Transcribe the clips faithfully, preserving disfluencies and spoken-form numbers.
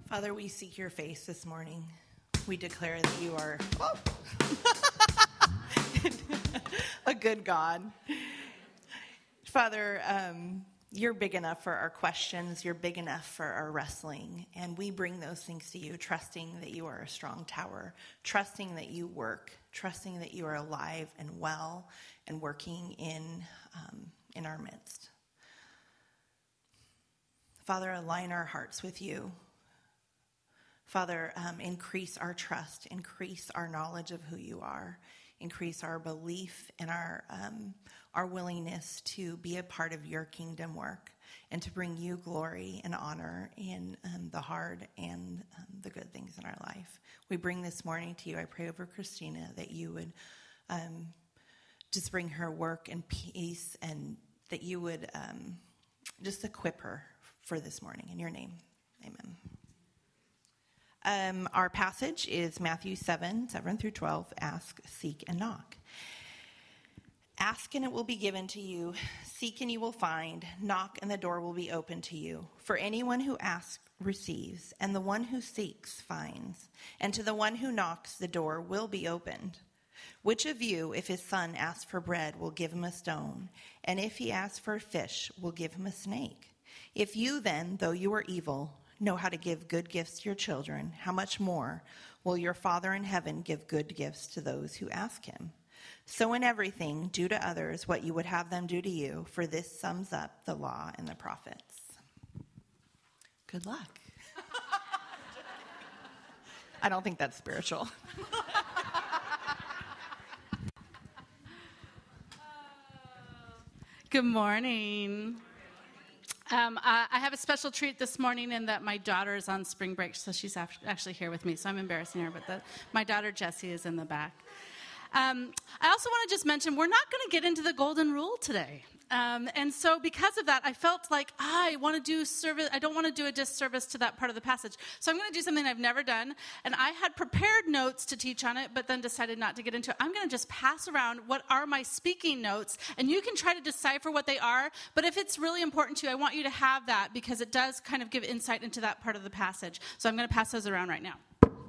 Father, we seek your face this morning. We declare that you are oh. a good God. Father, um, you're big enough for our questions. You're big enough for our wrestling. And we bring those things to you, trusting that you are a strong tower, trusting that you work, trusting that you are alive and well and working in, um, in our midst. Father, align our hearts with you. Father, um, increase our trust, increase our knowledge of who you are, increase our belief and our um, our willingness to be a part of your kingdom work and to bring you glory and honor in um, the hard and um, the good things in our life. We bring this morning to you. I pray over Christina that you would um, just bring her work and peace, and that you would um, just equip her for this morning. In your name, amen. Um, our passage is Matthew seven, seven through twelve, ask, seek, and knock. Ask and it will be given to you. Seek and you will find. Knock and the door will be opened to you. For anyone who asks receives, and the one who seeks finds. And to the one who knocks, the door will be opened. Which of you, if his son asks for bread, will give him a stone? And if he asks for a fish, will give him a snake? If you then, though you are evil, know how to give good gifts to your children, how much more will your Father in heaven give good gifts to those who ask him? So in everything, do to others what you would have them do to you, for this sums up the law and the prophets. Good luck. I don't think that's spiritual. Good morning. Um, I, I have a special treat this morning in that my daughter is on spring break, so she's actually here with me, so I'm embarrassing her, but the, my daughter Jessie is in the back. Um, I also want to just mention, we're not going to get into the golden rule today. Um, and so because of that, I felt like ah, I want to do service. I don't want to do a disservice to that part of the passage. So I'm going to do something I've never done. And I had prepared notes to teach on it, but then decided not to get into it. I'm going to just pass around what are my speaking notes, and you can try to decipher what they are. But if it's really important to you, I want you to have that, because it does kind of give insight into that part of the passage. So I'm going to pass those around right now.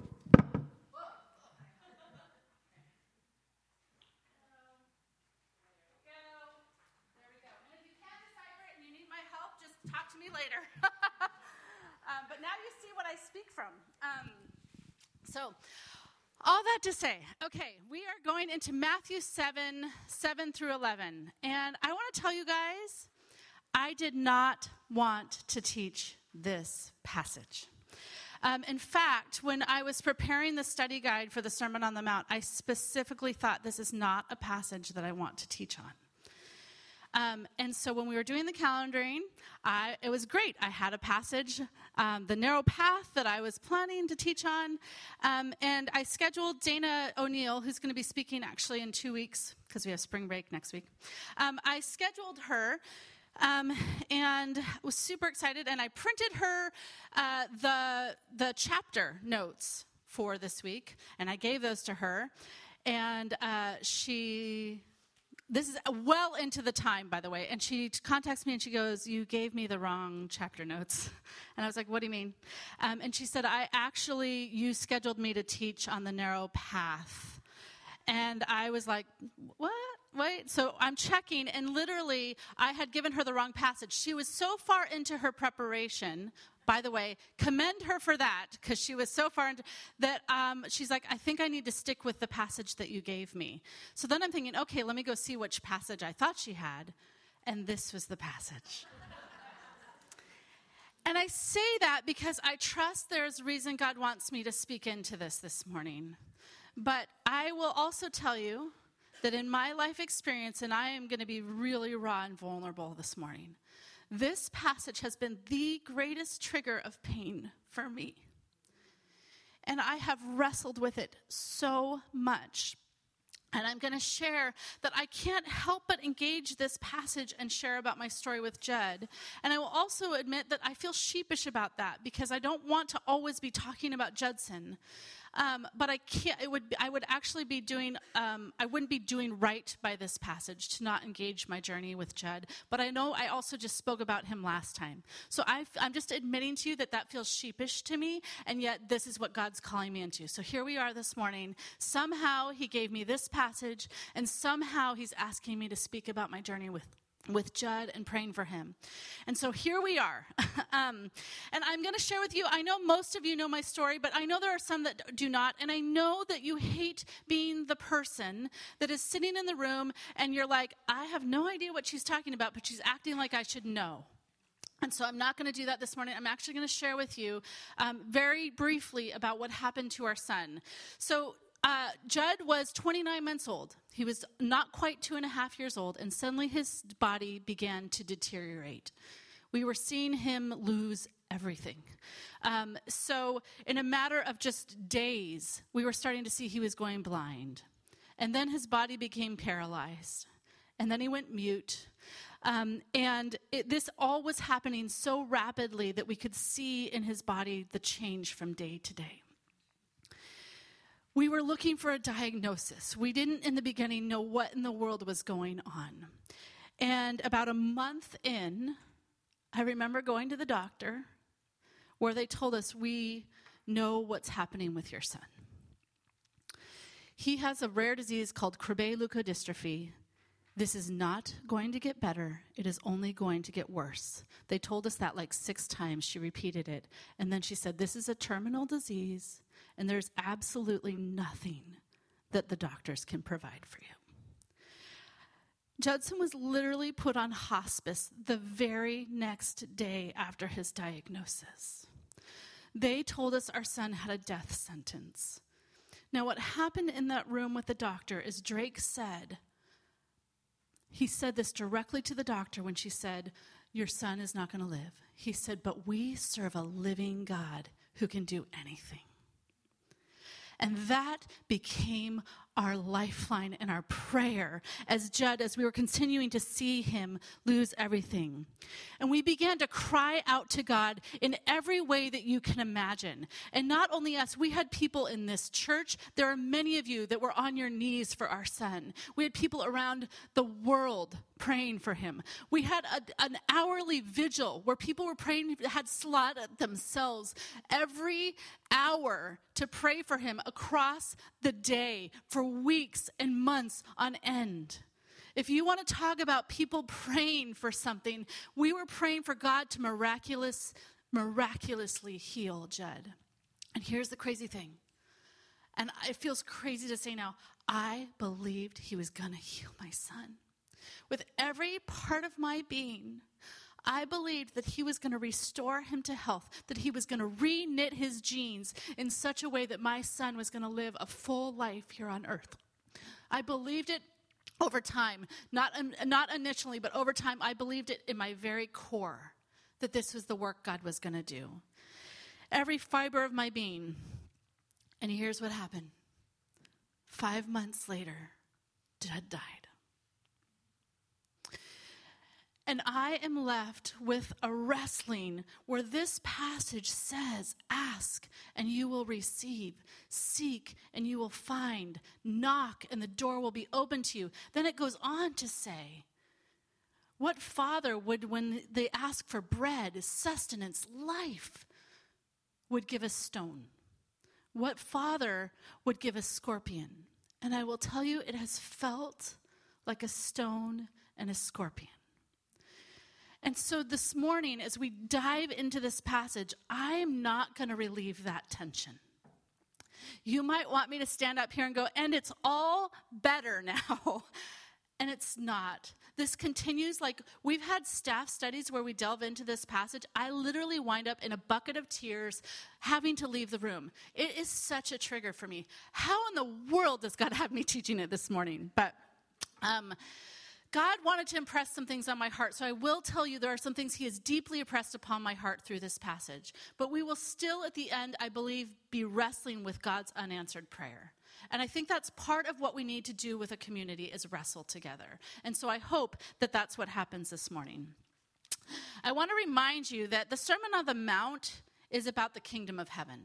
Talk to me later. um, but now you see what I speak from. Um, so, all that to say, okay, we are going into Matthew seven, seven through eleven. And I want to tell you guys, I did not want to teach this passage. Um, in fact, when I was preparing the study guide for the Sermon on the Mount, I specifically thought this is not a passage that I want to teach on. Um, and so when we were doing the calendaring, I, it was great. I had a passage, um, the narrow path that I was planning to teach on. Um, and I scheduled Dana O'Neill, who's going to be speaking actually in two weeks, because we have spring break next week. Um, I scheduled her um, and was super excited. And I printed her uh, the the chapter notes for this week. And I gave those to her. And uh, she... This is well into the time, by the way. And she contacts me and she goes, you gave me the wrong chapter notes. And I was like, what do you mean? Um, and she said, I actually, you scheduled me to teach on the narrow path. And I was like, what? Wait. So I'm checking, and literally I had given her the wrong passage. She was so far into her preparation. By the way, commend her for that, because she was so far into that um, she's like, I think I need to stick with the passage that you gave me. So then I'm thinking, okay, let me go see which passage I thought she had. And this was the passage. And I say that because I trust there's a reason God wants me to speak into this this morning. But I will also tell you that in my life experience, and I am going to be really raw and vulnerable this morning, this passage has been the greatest trigger of pain for me. And I have wrestled with it so much. And I'm going to share that I can't help but engage this passage and share about my story with Judd. And I will also admit that I feel sheepish about that, because I don't want to always be talking about Judson. Um, but I can't, it would, I would actually be doing, um, I wouldn't be doing right by this passage to not engage my journey with Judd. But I know I also just spoke about him last time. So I've, I'm just admitting to you that that feels sheepish to me, and yet this is what God's calling me into. So here we are this morning. Somehow he gave me this passage, and somehow he's asking me to speak about my journey with with Judd and praying for him. And so here we are. um, and I'm going to share with you, I know most of you know my story, but I know there are some that do not. And I know that you hate being the person that is sitting in the room and you're like, I have no idea what she's talking about, but she's acting like I should know. And so I'm not going to do that this morning. I'm actually going to share with you um, very briefly about what happened to our son. So Uh, Judd was twenty-nine months old. He was not quite two and a half years old, and suddenly his body began to deteriorate. We were seeing him lose everything. Um, so in a matter of just days, we were starting to see he was going blind. And then his body became paralyzed. And then he went mute. Um, and it, this all was happening so rapidly that we could see in his body the change from day to day. We were looking for a diagnosis. We didn't in the beginning know what in the world was going on. And about a month in, I remember going to the doctor where they told us, we know what's happening with your son. He has a rare disease called Krabbe leukodystrophy. This is not going to get better. It is only going to get worse. They told us that like six times. She repeated it. And then she said, this is a terminal disease, and there's absolutely nothing that the doctors can provide for you. Judson was literally put on hospice the very next day after his diagnosis. They told us our son had a death sentence. Now, what happened in that room with the doctor is Drake said, he said this directly to the doctor when she said, your son is not going to live. He said, but we serve a living God who can do anything. And that became our lifeline and our prayer as Judd, as we were continuing to see him lose everything. And we began to cry out to God in every way that you can imagine. And not only us, we had people in this church. There are many of you that were on your knees for our son. We had people around the world praying for him. We had a, an hourly vigil where people were praying, had slotted themselves every hour to pray for him across the day for weeks and months on end. If you want to talk about people praying for something, we were praying for God to miraculous, miraculously heal Judd. And here's the crazy thing. And it feels crazy to say now, I believed he was going to heal my son. With every part of my being, I believed that he was going to restore him to health, that he was going to re-knit his genes in such a way that my son was going to live a full life here on earth. I believed it over time, not, not initially, but over time, I believed it in my very core that this was the work God was going to do. Every fiber of my being. And here's what happened. Five months later, Judd died. And I am left with a wrestling where this passage says, ask and you will receive, seek and you will find, knock and the door will be open to you. Then it goes on to say, what father would, when they ask for bread, sustenance, life, would give a stone? What father would give a scorpion? And I will tell you, it has felt like a stone and a scorpion. And so this morning, as we dive into this passage, I'm not going to relieve that tension. You might want me to stand up here and go, and it's all better now. And it's not. This continues, like we've had staff studies where we delve into this passage. I literally wind up in a bucket of tears having to leave the room. It is such a trigger for me. How in the world does God have me teaching it this morning? But um God wanted to impress some things on my heart, so I will tell you there are some things he has deeply impressed upon my heart through this passage. But we will still, at the end, I believe, be wrestling with God's unanswered prayer. And I think that's part of what we need to do with a community is wrestle together. And so I hope that that's what happens this morning. I want to remind you that the Sermon on the Mount is about the kingdom of heaven.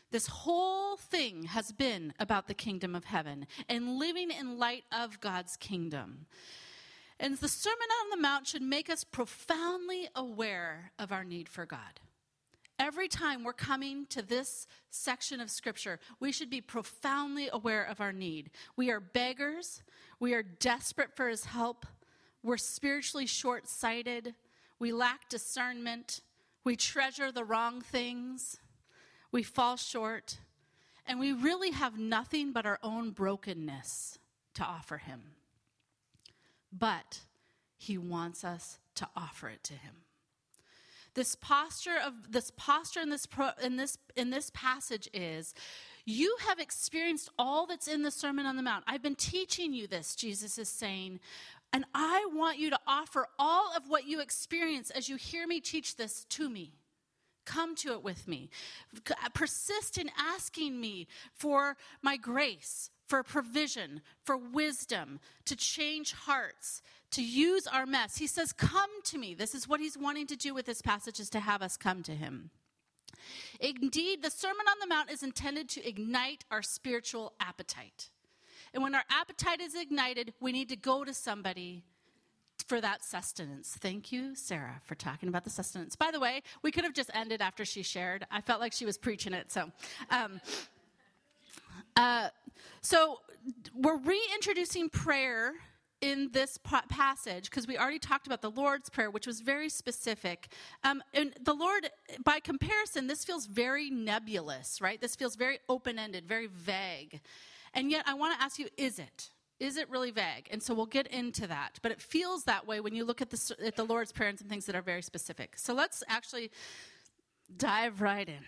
This whole thing has been about the kingdom of heaven and living in light of God's kingdom. And the Sermon on the Mount should make us profoundly aware of our need for God. Every time we're coming to this section of Scripture, we should be profoundly aware of our need. We are beggars. We are desperate for his help. We're spiritually short-sighted. We lack discernment. We treasure the wrong things. We fall short. And we really have nothing but our own brokenness to offer him. But he wants us to offer it to him. This posture of this posture in this pro, in this in this passage is, you have experienced all that's in the Sermon on the Mount. I've been teaching you this, Jesus is saying, and I want you to offer all of what you experience as you hear me teach this to me. Come to it with me. Persist in asking me for my grace, for provision, for wisdom, to change hearts, to use our mess. He says, come to me. This is what he's wanting to do with this passage, is to have us come to him. Indeed, the Sermon on the Mount is intended to ignite our spiritual appetite. And when our appetite is ignited, we need to go to somebody for that sustenance. Thank you, Sarah, for talking about the sustenance. By the way, we could have just ended after she shared. I felt like she was preaching it. So, um, uh, so we're reintroducing prayer in this passage because we already talked about the Lord's Prayer, which was very specific. Um, and the Lord, by comparison, this feels very nebulous, right? This feels very open-ended, very vague. And yet I want to ask you, is it? Is it really vague? And so we'll get into that. But it feels that way when you look at the, at the Lord's Prayer and some things that are very specific. So let's actually dive right in.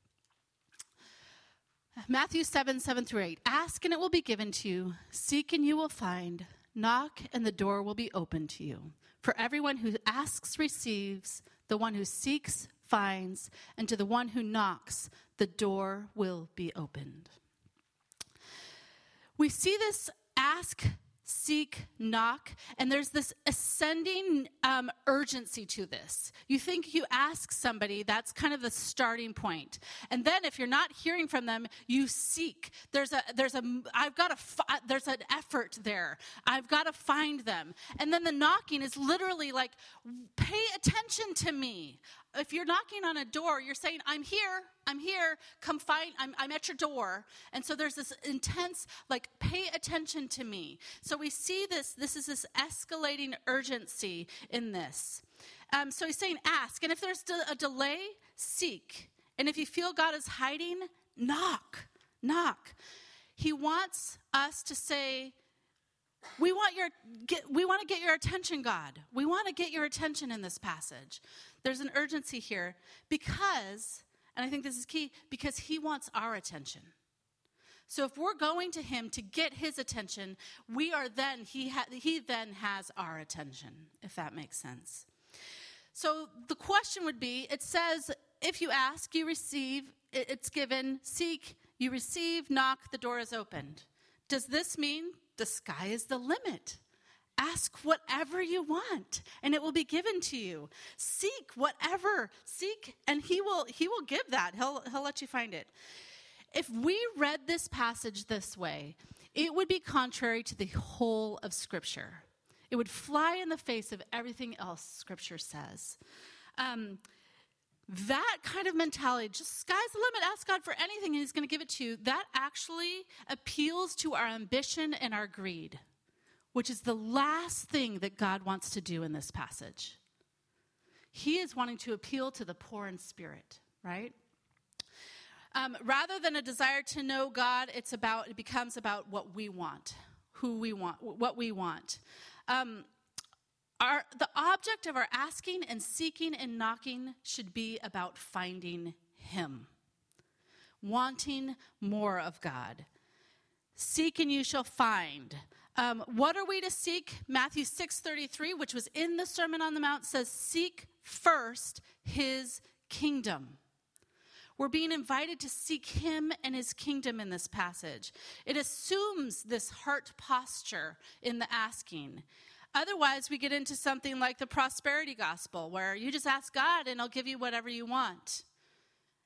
Matthew seven, seven through eight. Ask and it will be given to you. Seek and you will find. Knock and the door will be opened to you. For everyone who asks receives. The one who seeks finds. And to the one who knocks, the door will be opened. We see this ask, seek, knock, and there's this ascending um, urgency to this. You think you ask somebody, that's kind of the starting point. And then if you're not hearing from them, you seek. There's a, there's a, I've got to, fi- there's an effort there. I've got to find them. And then the knocking is literally like, pay attention to me. If you're knocking on a door, you're saying, I'm here, I'm here, come find, I'm, I'm at your door. And so there's this intense, like, pay attention to me. So we see this, this is this escalating urgency in this. Um, so he's saying, ask. And if there's a delay, seek. And if you feel God is hiding, knock, knock. He wants us to say, We want your get, we want to get your attention, God. We want to get your attention in this passage. There's an urgency here because, and I think this is key, because he wants our attention. So if we're going to him to get his attention, we are then, he, ha, he then has our attention, if that makes sense. So the question would be, it says, if you ask, you receive, it's given, seek, you receive, knock, the door is opened. Does this mean the sky is the limit? Ask whatever you want, and it will be given to you. Seek whatever. Seek, and he will he will give that. He'll he'll let you find it. If we read this passage this way, it would be contrary to the whole of Scripture. It would fly in the face of everything else Scripture says. Um, that kind of mentality, just sky's the limit, ask God for anything and he's going to give it to you, that actually appeals to our ambition and our greed, which is the last thing that God wants to do in this passage. He is wanting to appeal to the poor in spirit, right? Um, rather than a desire to know God, it's about, it becomes about what we want, who we want, what we want. Um, Our, the object of our asking and seeking and knocking should be about finding him, wanting more of God. Seek and you shall find. Um, what are we to seek? Matthew six thirty-three, which was in the Sermon on the Mount, says, seek first his kingdom. We're being invited to seek him and his kingdom in this passage. It assumes this heart posture in the asking. Otherwise, we get into something like the prosperity gospel, where you just ask God and he'll give you whatever you want.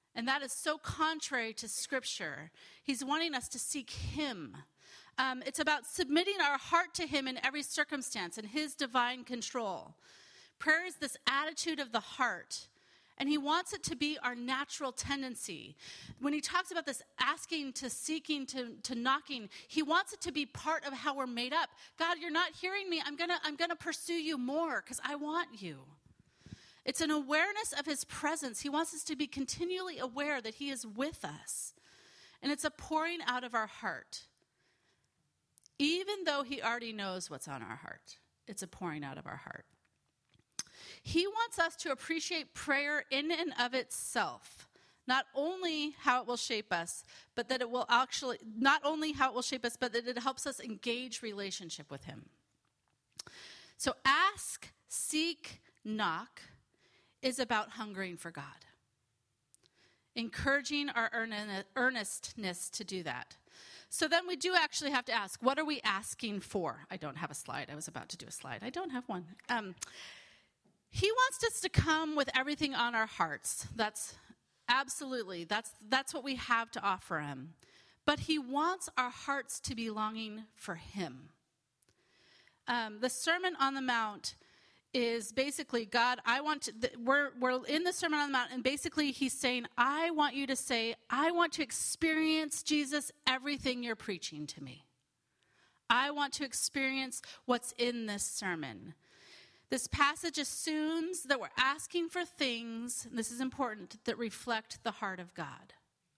And that is so contrary to Scripture. He's wanting us to seek him. Um, it's about submitting our heart to him in every circumstance and his divine control. Prayer is this attitude of the heart, and he wants it to be our natural tendency. When he talks about this asking to seeking to, to knocking, he wants it to be part of how we're made up. God, you're not hearing me. I'm gonna, I'm gonna pursue you more because I want you. It's an awareness of his presence. He wants us to be continually aware that he is with us. And it's a pouring out of our heart. Even though he already knows what's on our heart, it's a pouring out of our heart. He wants us to appreciate prayer in and of itself. Not only how it will shape us, but that it will actually, not only how it will shape us, but that it helps us engage relationship with him. So ask, seek, knock is about hungering for God. Encouraging our earnestness to do that. So then we do actually have to ask, what are we asking for? I don't have a slide. I was about to do a slide. I don't have one. Um, he wants us to come with everything on our hearts. That's absolutely, that's, that's what we have to offer him. But he wants our hearts to be longing for him. Um, the Sermon on the Mount is basically, God, I want to, we're, we're in the Sermon on the Mount, and basically he's saying, I want you to say, I want to experience, Jesus, everything you're preaching to me. I want to experience what's in this sermon. This passage assumes that we're asking for things, and this is important, that reflect the heart of God.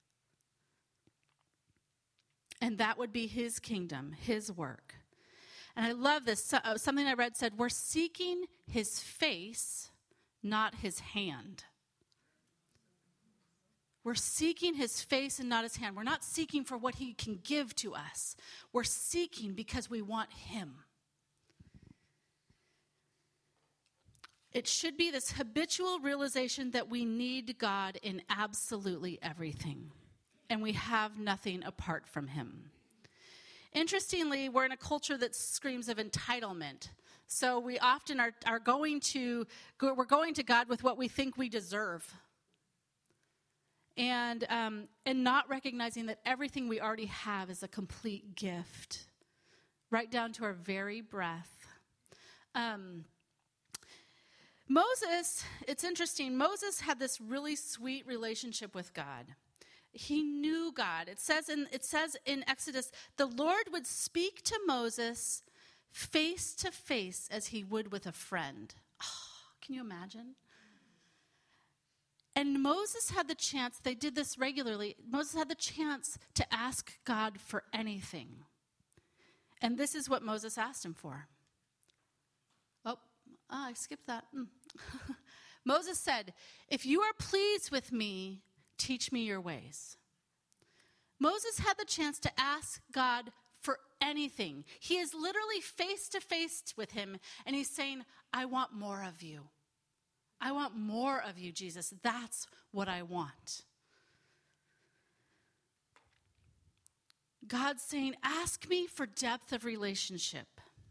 And that would be his kingdom, his work. And I love this. So, uh, something I read said, we're seeking his face, not his hand. We're seeking his face and not his hand. We're not seeking for what he can give to us. We're seeking because we want him. It should be this habitual realization that we need God in absolutely everything, and we have nothing apart from him. Interestingly, we're in a culture that screams of entitlement. So we often are, are going to, go, we're going to God with what we think we deserve. And, um, and not recognizing that everything we already have is a complete gift, right down to our very breath. Um, Moses, it's interesting, Moses had this really sweet relationship with God. He knew God. It says in it says in Exodus, the Lord would speak to Moses face to face as he would with a friend. Oh, can you imagine? And Moses had the chance, they did this regularly, Moses had the chance to ask God for anything. And this is what Moses asked him for. Oh, oh I skipped that. Mm. Moses said, if you are pleased with me, teach me your ways. Moses had the chance to ask God for anything. He is literally face to face with him, and he's saying, I want more of you. I want more of you, Jesus. That's what I want. God's saying, ask me for depth of relationship.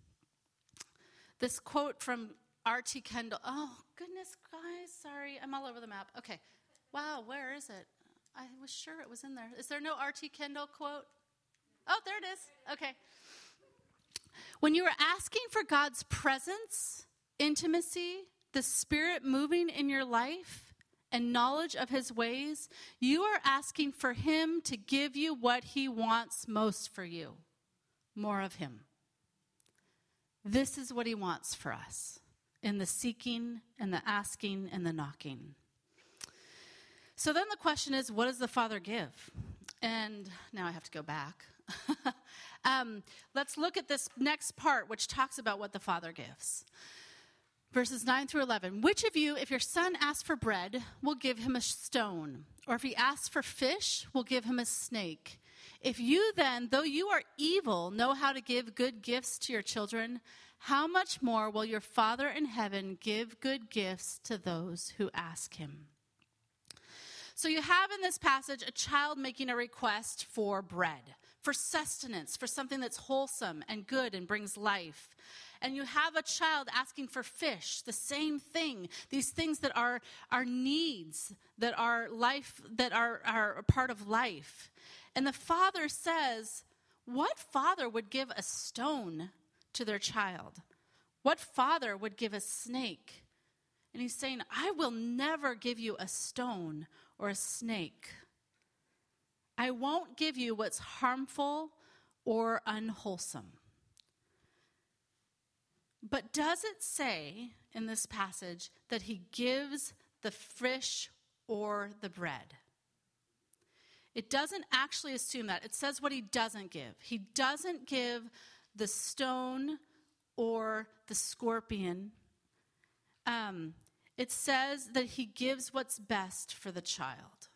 This quote from R T Kendall. Oh, goodness, guys. Sorry, I'm all over the map. Okay. Wow, where is it? I was sure it was in there. Is there no R T Kendall quote? Oh, there it is. Okay. When you are asking for God's presence, intimacy, the Spirit moving in your life, and knowledge of his ways, you are asking for him to give you what he wants most for you. More of him. This is what he wants for us in the seeking and the asking and the knocking. So then the question is, what does the Father give? And now I have to go back. um, let's look at this next part, which talks about what the Father gives. Verses nine through eleven. Which of you, if your son asks for bread, will give him a stone? Or if he asks for fish, will give him a snake? If you then, though you are evil, know how to give good gifts to your children, how much more will your Father in heaven give good gifts to those who ask him? So you have in this passage a child making a request for bread, for sustenance, for something that's wholesome and good and brings life. And you have a child asking for fish, the same thing. These things that are our needs, that are life, that are, are a part of life. And the father says, what father would give a stone to their child? What father would give a snake? And he's saying, I will never give you a stone or a snake. I won't give you what's harmful or unwholesome. But does it say in this passage that he gives the fish or the bread? It doesn't actually assume that. It says what he doesn't give. He doesn't give the stone or the scorpion. Um, it says that he gives what's best for the child.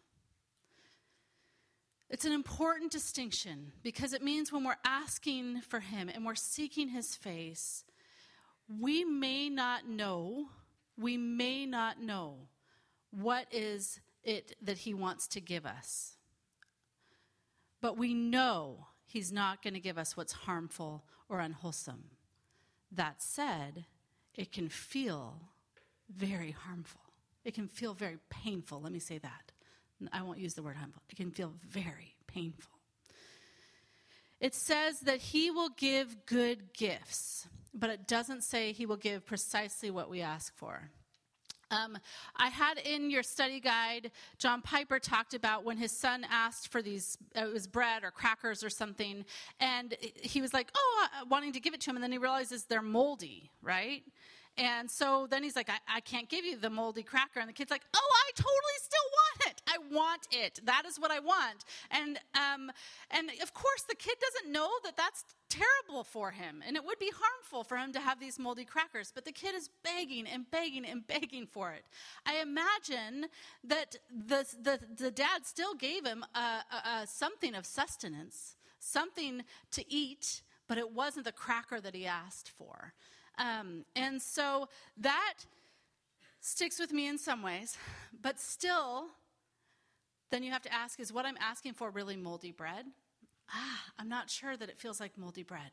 It's an important distinction because it means when we're asking for him and we're seeking his face, we may not know, we may not know what is it that he wants to give us. But we know he's not going to give us what's harmful or unwholesome. That said, it can feel very harmful. It can feel very painful. Let me say that. I won't use the word harmful. It can feel very painful. It says that he will give good gifts, but it doesn't say he will give precisely what we ask for. Um, I had in your study guide, John Piper talked about when his son asked for these, uh, it was bread or crackers or something, and he was like, oh, uh, wanting to give it to him, and then he realizes they're moldy, right? And so then he's like, I, I can't give you the moldy cracker. And the kid's like, oh, I totally still want it. I want it. That is what I want. And um, and of course, the kid doesn't know that that's terrible for him. And it would be harmful for him to have these moldy crackers. But the kid is begging and begging and begging for it. I imagine that the, the, the dad still gave him a, a, a something of sustenance, something to eat, but it wasn't the cracker that he asked for. Um, and so that sticks with me in some ways, but still, then you have to ask, is what I'm asking for really moldy bread? Ah, I'm not sure that it feels like moldy bread.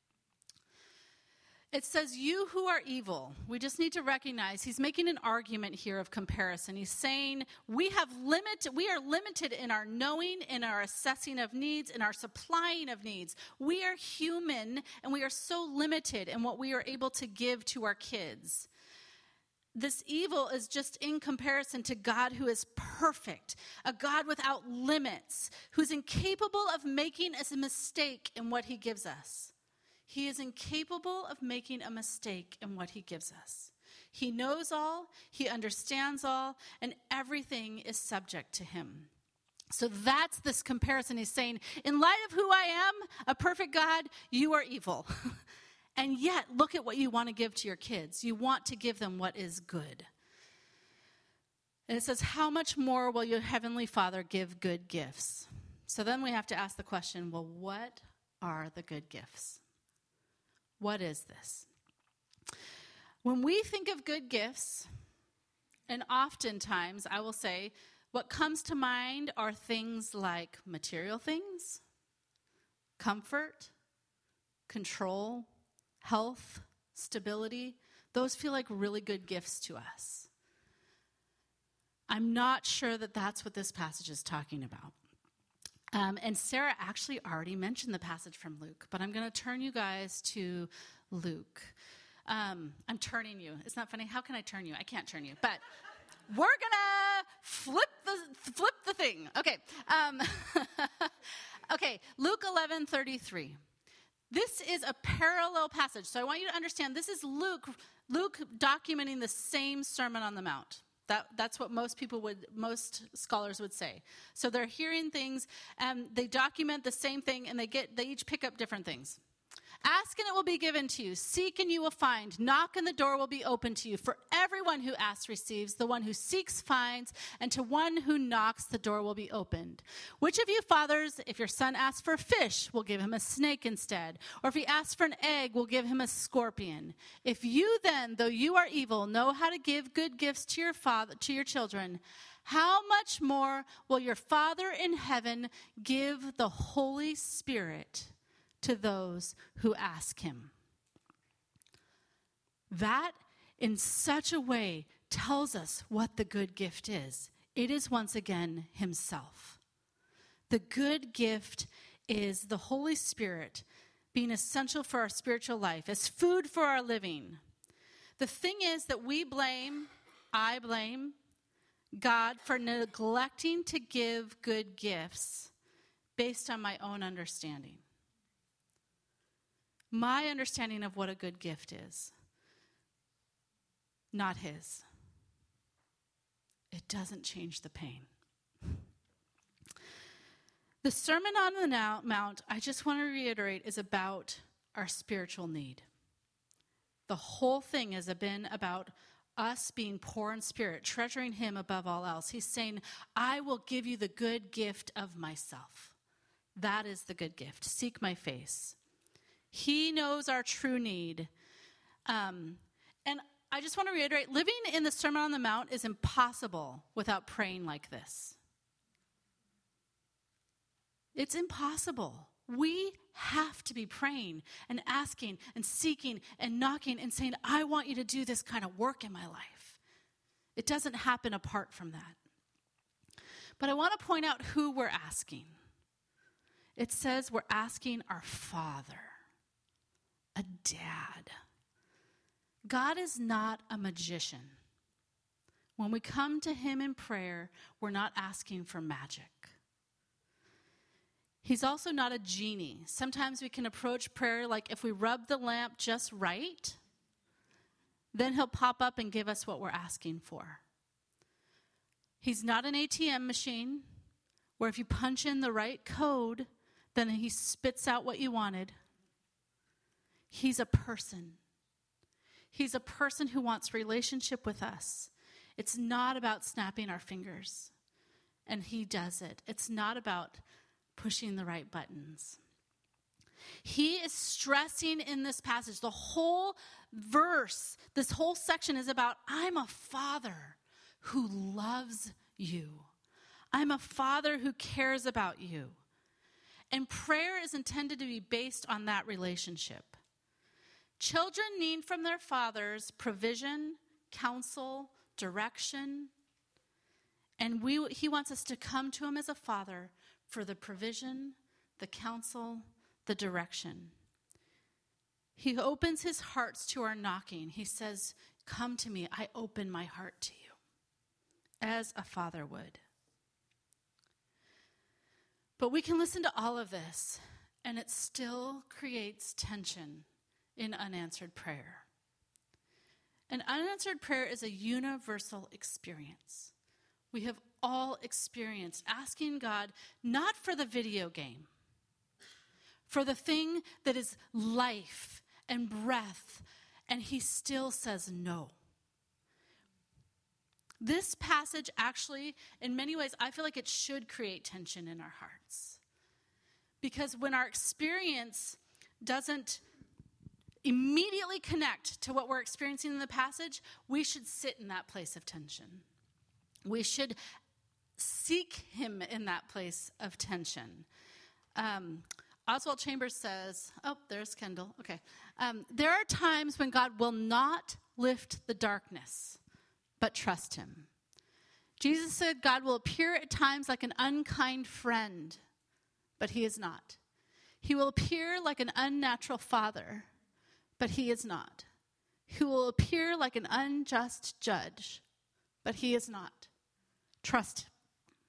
It says, you who are evil. We just need to recognize he's making an argument here of comparison. He's saying we have limit, we are limited in our knowing, in our assessing of needs, in our supplying of needs. We are human, and we are so limited in what we are able to give to our kids. This evil is just in comparison to God, who is perfect, a God without limits, who's incapable of making a mistake in what he gives us. He is incapable of making a mistake in what he gives us. He knows all, he understands all, and everything is subject to him. So that's this comparison. He's saying, in light of who I am, a perfect God, you are evil. And yet, look at what you want to give to your kids. You want to give them what is good. And it says, how much more will your heavenly Father give good gifts? So then we have to ask the question, well, what are the good gifts? What is this? When we think of good gifts, and oftentimes I will say, what comes to mind are things like material things, comfort, control, health, stability. Those feel like really good gifts to us. I'm not sure that that's what this passage is talking about. Um, and Sarah actually already mentioned the passage from Luke, but I'm going to turn you guys to Luke. Um, I'm turning you. It's not funny. How can I turn you? I can't turn you, but we're going to flip the flip the thing. Okay. Um, okay. Luke eleven thirty-three. This is a parallel passage. So I want you to understand this is Luke, Luke documenting the same Sermon on the Mount. That, that's what most people would, most scholars would say. So they're hearing things, and they document the same thing, and they get, they each pick up different things. Ask and it will be given to you. Seek and you will find. Knock and the door will be opened to you. For everyone who asks receives. The one who seeks finds. And to one who knocks, the door will be opened. Which of you fathers, if your son asks for a fish, will give him a snake instead? Or if he asks for an egg, will give him a scorpion? If you then, though you are evil, know how to give good gifts to your father, to your children, how much more will your Father in heaven give the Holy Spirit to those who ask him? That, in such a way, tells us what the good gift is. It is, once again, himself. The good gift is the Holy Spirit being essential for our spiritual life, as food for our living. The thing is that we blame, I blame, God for neglecting to give good gifts based on my own understanding. My understanding of what a good gift is, not his. It doesn't change the pain. The Sermon on the Mount, I just want to reiterate, is about our spiritual need. The whole thing has been about us being poor in spirit, treasuring him above all else. He's saying, I will give you the good gift of myself. That is the good gift. Seek my face. He knows our true need. Um, and I just want to reiterate, living in the Sermon on the Mount is impossible without praying like this. It's impossible. We have to be praying and asking and seeking and knocking and saying, I want you to do this kind of work in my life. It doesn't happen apart from that. But I want to point out who we're asking. It says we're asking our Father, a dad. God is not a magician. When we come to him in prayer, we're not asking for magic. He's also not a genie. Sometimes we can approach prayer like if we rub the lamp just right, then he'll pop up and give us what we're asking for. He's not an A T M machine where if you punch in the right code, then he spits out what you wanted. He's a person. He's a person who wants relationship with us. It's not about snapping our fingers, and he does it. It's not about pushing the right buttons. He is stressing in this passage, the whole verse, this whole section is about, I'm a father who loves you. I'm a father who cares about you. And prayer is intended to be based on that relationship. Children need from their fathers provision, counsel, direction. And we, he wants us to come to him as a father for the provision, the counsel, the direction. He opens his hearts to our knocking. He says, come to me, I open my heart to you, as a father would. But we can listen to all of this, and it still creates tension in unanswered prayer. An unanswered prayer is a universal experience. We have all experienced asking God not for the video game, for the thing that is life and breath, and he still says no. This passage actually, in many ways, I feel like it should create tension in our hearts. Because when our experience doesn't immediately connect to what we're experiencing in the passage, we should sit in that place of tension. We should seek him in that place of tension. Um, Oswald Chambers says, oh, there's Kendall. Okay. Um, there are times when God will not lift the darkness, but trust him. Jesus said God will appear at times like an unkind friend, but he is not. He will appear like an unnatural father, but he is not. He will appear like an unjust judge, but he is not. Trust him.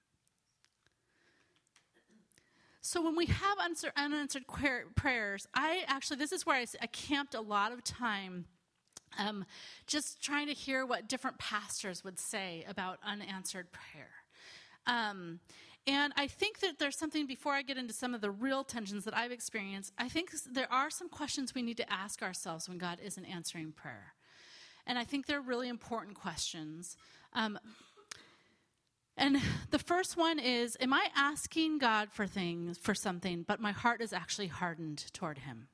So when we have unanswered prayers, I actually, this is where I, I camped a lot of time um, just trying to hear what different pastors would say about unanswered prayer. Um, and I think that there's something, before I get into some of the real tensions that I've experienced, I think there are some questions we need to ask ourselves when God isn't answering prayer. And I think they're really important questions. Um, and the first one is, am I asking God for things, for something, but my heart is actually hardened toward him?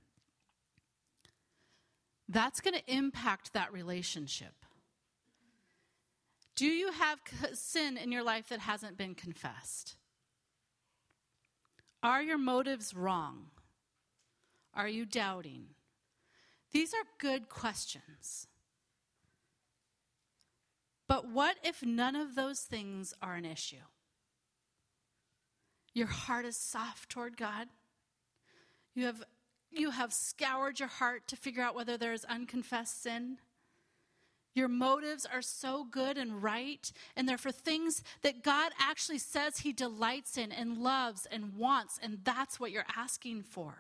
That's going to impact that relationship. Do you have sin in your life that hasn't been confessed? Are your motives wrong? Are you doubting? These are good questions. But what if none of those things are an issue? Your heart is soft toward God. You have, you have scoured your heart to figure out whether there is unconfessed sin. Your motives are so good and right, and they're for things that God actually says he delights in and loves and wants, and that's what you're asking for.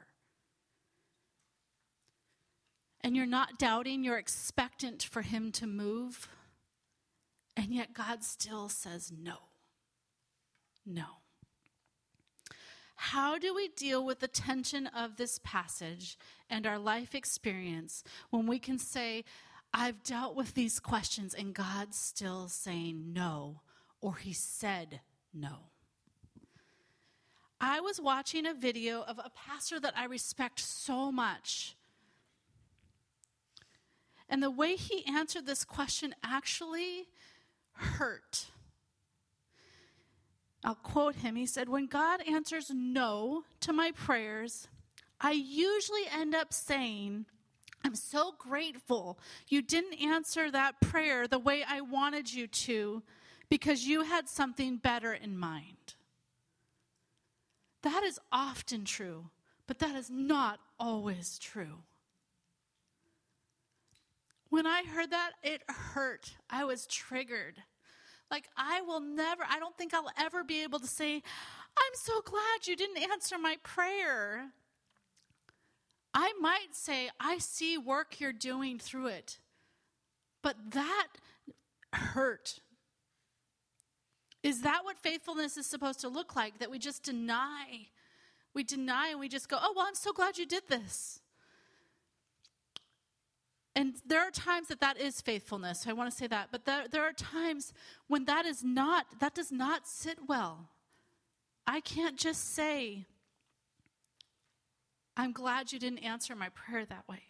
And you're not doubting, you're expectant for him to move, and yet God still says no. No. How do we deal with the tension of this passage and our life experience when we can say, I've dealt with these questions and God's still saying no, or he said no? I was watching a video of a pastor that I respect so much. And the way he answered this question actually hurt. I'll quote him. He said, when God answers no to my prayers, I usually end up saying, I'm so grateful you didn't answer that prayer the way I wanted you to because you had something better in mind. That is often true, but that is not always true. When I heard that, it hurt. I was triggered. Like, I will never, I don't think I'll ever be able to say, I'm so glad you didn't answer my prayer. I might say, I see work you're doing through it. But that hurt. Is that what faithfulness is supposed to look like? That we just deny? We deny and we just go, oh, well, I'm so glad you did this. And there are times that that is faithfulness. So I want to say that. But there, there are times when that is not, that does not sit well. I can't just say, I'm glad you didn't answer my prayer that way.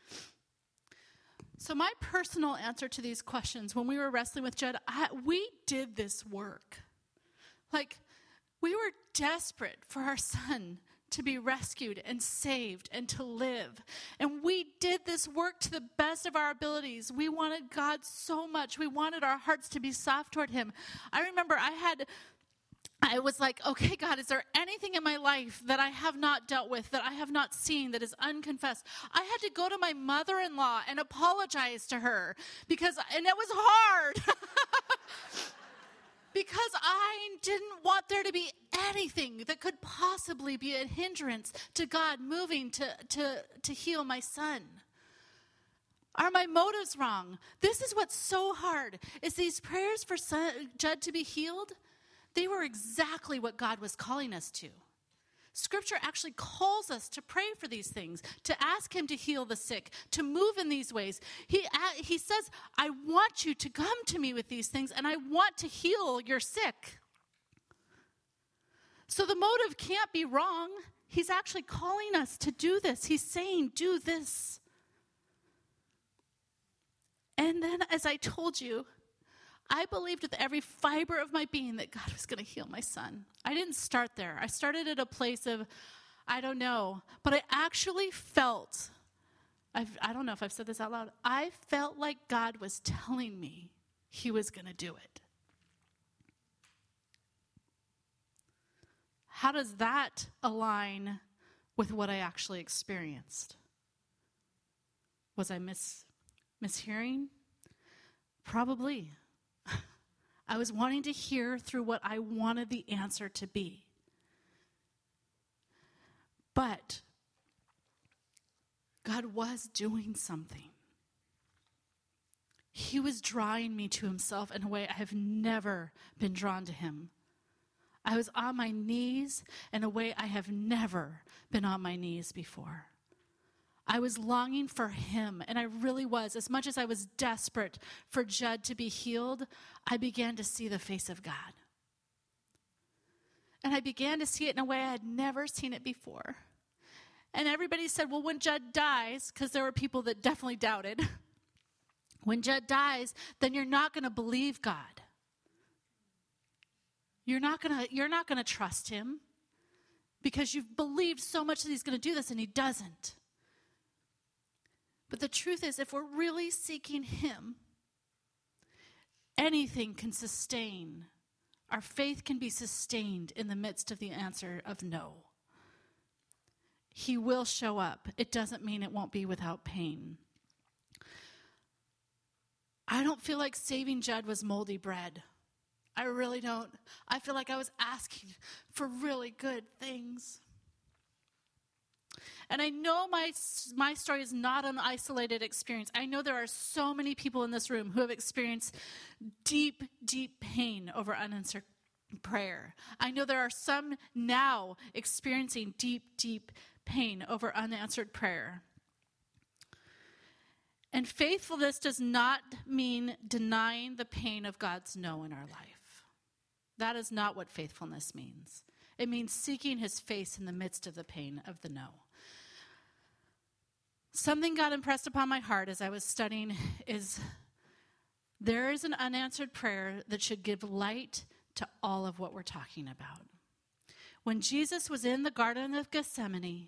So my personal answer to these questions, when we were wrestling with Judd, I, we did this work. Like, we were desperate for our son to be rescued and saved and to live. And we did this work to the best of our abilities. We wanted God so much. We wanted our hearts to be soft toward him. I remember I had, I was like, okay, God, is there anything in my life that I have not dealt with, that I have not seen, that is unconfessed? I had to go to my mother-in-law and apologize to her because, and it was hard. Because I didn't want there to be anything that could possibly be a hindrance to God moving to, to, to heal my son. Are my motives wrong? This is what's so hard, is these prayers for son, Judd to be healed, they were exactly what God was calling us to. Scripture actually calls us to pray for these things, to ask him to heal the sick, to move in these ways. He, he says, I want you to come to me with these things, and I want to heal your sick. So the motive can't be wrong. He's actually calling us to do this. He's saying, do this. And then, as I told you, I believed with every fiber of my being that God was going to heal my son. I didn't start there. I started at a place of, I don't know, but I actually felt, I've, I don't know if I've said this out loud, I felt like God was telling me he was going to do it. How does that align with what I actually experienced? Was I mis, mishearing? Probably. I was wanting to hear through what I wanted the answer to be. But God was doing something. He was drawing me to himself in a way I have never been drawn to him. I was on my knees in a way I have never been on my knees before. I was longing for him, and I really was. As much as I was desperate for Judd to be healed, I began to see the face of God. And I began to see it in a way I had never seen it before. And everybody said, well, when Judd dies, because there were people that definitely doubted, when Judd dies, then you're not going to believe God. You're not gonna, you're not gonna trust him because you've believed so much that he's gonna do this and he doesn't. But the truth is, if we're really seeking him, anything can sustain. Our faith can be sustained in the midst of the answer of no. He will show up. It doesn't mean it won't be without pain. I don't feel like saving Judd was moldy bread. I really don't. I feel like I was asking for really good things. And I know my my story is not an isolated experience. I know there are so many people in this room who have experienced deep, deep pain over unanswered prayer. I know there are some now experiencing deep, deep pain over unanswered prayer. And faithfulness does not mean denying the pain of God's no in our life. That is not what faithfulness means. It means seeking his face in the midst of the pain of the no. Something got impressed upon my heart as I was studying is there is an unanswered prayer that should give light to all of what we're talking about. When Jesus was in the Garden of Gethsemane,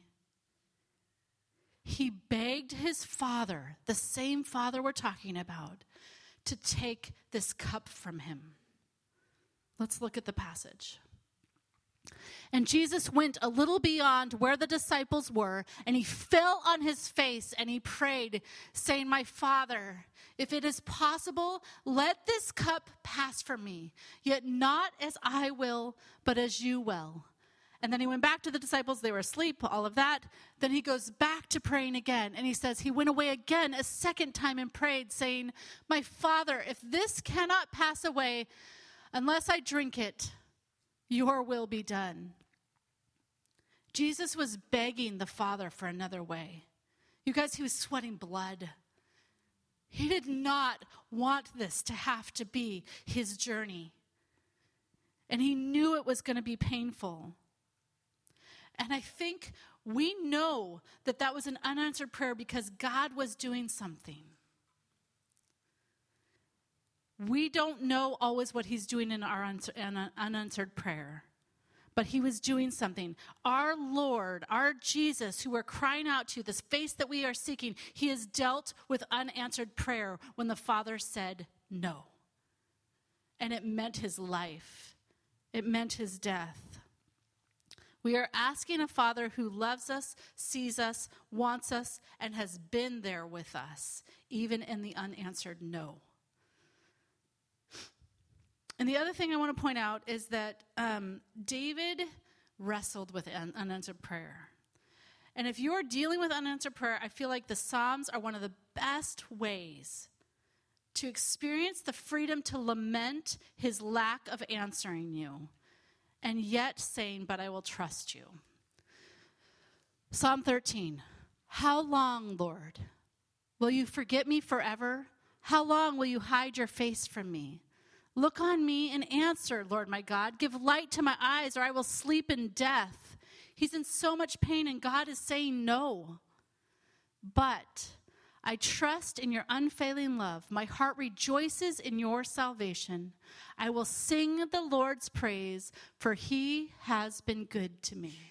he begged his Father, the same Father we're talking about, to take this cup from him. Let's look at the passage. And Jesus went a little beyond where the disciples were, and he fell on his face and he prayed, saying, "My Father, if it is possible, let this cup pass from me, yet not as I will, but as you will." And then he went back to the disciples. They were asleep, all of that. Then he goes back to praying again. And he says he went away again a second time and prayed, saying, "My Father, if this cannot pass away unless I drink it, your will be done." Jesus was begging the Father for another way. You guys, he was sweating blood. He did not want this to have to be his journey. And he knew it was going to be painful. And I think we know that that was an unanswered prayer because God was doing something. We don't know always what he's doing in our unanswered prayer, but he was doing something. Our Lord, our Jesus, who we're crying out to, this face that we are seeking, he has dealt with unanswered prayer when the Father said no. And it meant his life. It meant his death. We are asking a Father who loves us, sees us, wants us, and has been there with us, even in the unanswered no. And the other thing I want to point out is that um, David wrestled with un- unanswered prayer. And if you're dealing with unanswered prayer, I feel like the Psalms are one of the best ways to experience the freedom to lament his lack of answering you, and yet saying, "But I will trust you." Psalm thirteen, "How long, Lord, will you forget me forever? How long will you hide your face from me? Look on me and answer, Lord my God. Give light to my eyes, or I will sleep in death." He's in so much pain, and God is saying no. "But I trust in your unfailing love. My heart rejoices in your salvation. I will sing the Lord's praise, for he has been good to me."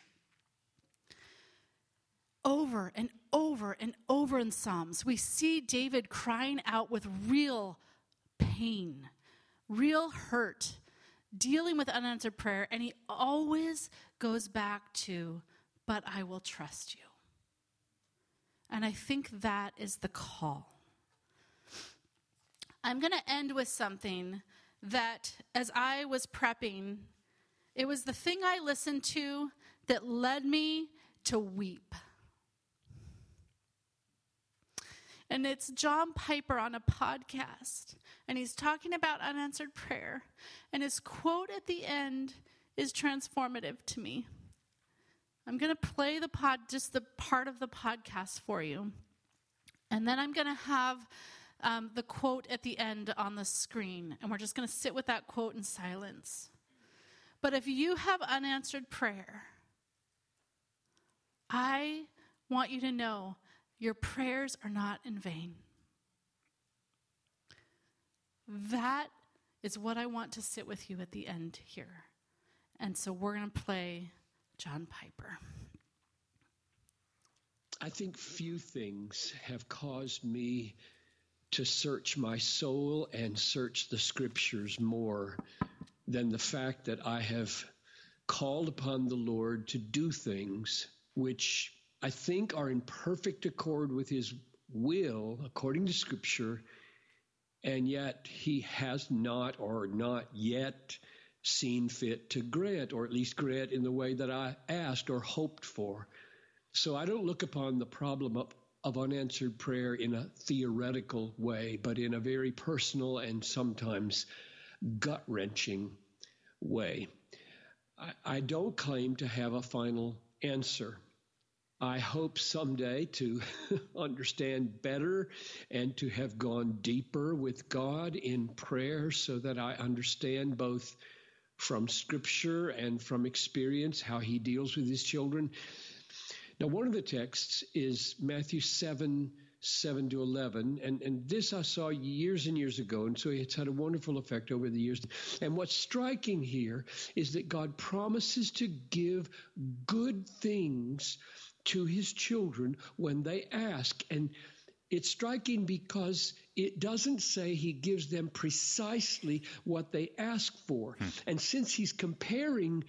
Over and over and over in Psalms, we see David crying out with real pain, real hurt, dealing with unanswered prayer, and he always goes back to, "But I will trust you." And I think that is the call. I'm going to end with something that, as I was prepping, it was the thing I listened to that led me to weep. And it's John Piper on a podcast, and he's talking about unanswered prayer. And his quote at the end is transformative to me. I'm going to play the pod, just the part of the podcast for you. And then I'm going to have um, the quote at the end on the screen. And we're just going to sit with that quote in silence. But if you have unanswered prayer, I want you to know your prayers are not in vain. That is what I want to sit with you at the end here. And so we're going to play John Piper. I think few things have caused me to search my soul and search the scriptures more than the fact that I have called upon the Lord to do things which I think are in perfect accord with his will, according to scripture, and yet he has not or not yet seen fit to grant, or at least grant in the way that I asked or hoped for. So I don't look upon the problem of, of unanswered prayer in a theoretical way, but in a very personal and sometimes gut-wrenching way. I, I don't claim to have a final answer. I hope someday to understand better and to have gone deeper with God in prayer so that I understand both from Scripture and from experience how he deals with his children. Now, one of the texts is Matthew seven, seven to eleven, and, and this I saw years and years ago, and so it's had a wonderful effect over the years. And what's striking here is that God promises to give good things to his children when they ask. And it's striking because it doesn't say he gives them precisely what they ask for. Hmm. And since he's comparing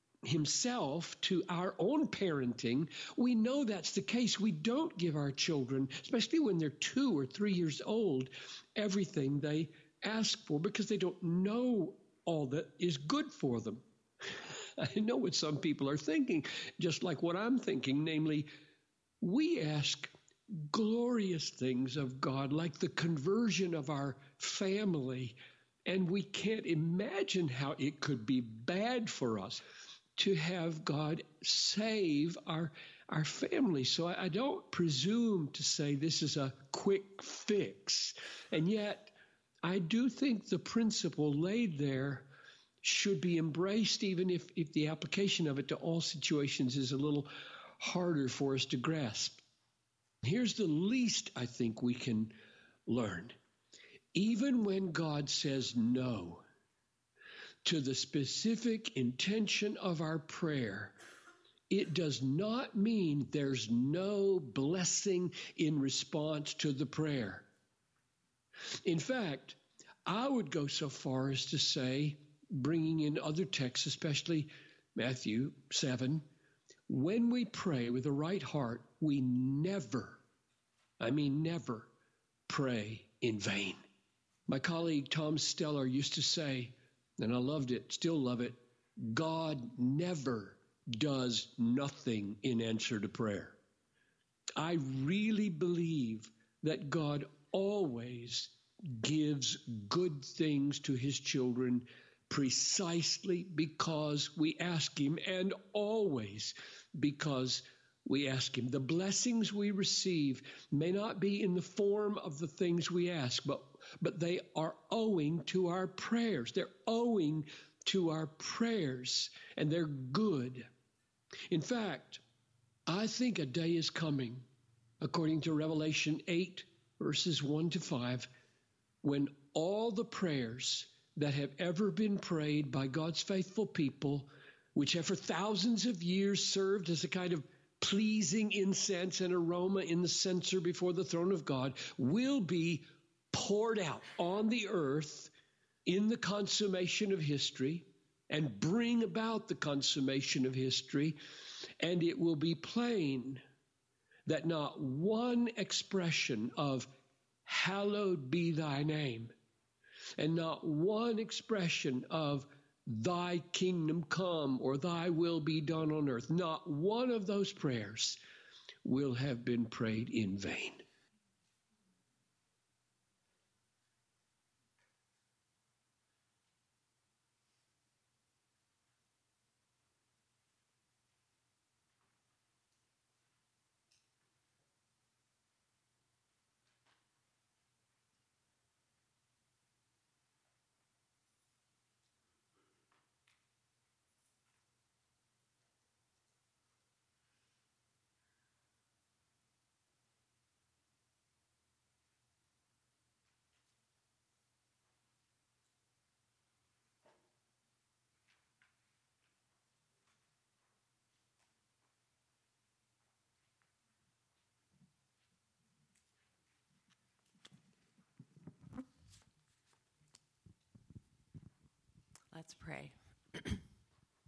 himself to our own parenting, we know that's the case. We don't give our children, especially when they're two or three years old, everything they ask for because they don't know all that is good for them. I know what some people are thinking, just like what I'm thinking, namely, we ask glorious things of God, like the conversion of our family, and we can't imagine how it could be bad for us to have God save our our family. So I, I don't presume to say this is a quick fix. And yet, I do think the principle laid there should be embraced, even if, if the application of it to all situations is a little harder for us to grasp. Here's the least I think we can learn. Even when God says no to the specific intention of our prayer, it does not mean there's no blessing in response to the prayer. In fact, I would go so far as to say, bringing in other texts, especially Matthew seven, when we pray with the right heart, we never, I mean never, pray in vain. My colleague Tom Steller used to say, and I loved it, still love it, God never does nothing in answer to prayer. I really believe that God always gives good things to his children precisely because we ask him, and always because we ask him. The blessings we receive may not be in the form of the things we ask, but, but they are owing to our prayers. They're owing to our prayers, and they're good. In fact, I think a day is coming, according to Revelation eight, verses one to five, when all the prayers that have ever been prayed by God's faithful people, which have for thousands of years served as a kind of pleasing incense and aroma in the censer before the throne of God, will be poured out on the earth in the consummation of history and bring about the consummation of history. And it will be plain that not one expression of hallowed be thy name, and not one expression of thy kingdom come or thy will be done on earth, not one of those prayers will have been prayed in vain. Let's pray.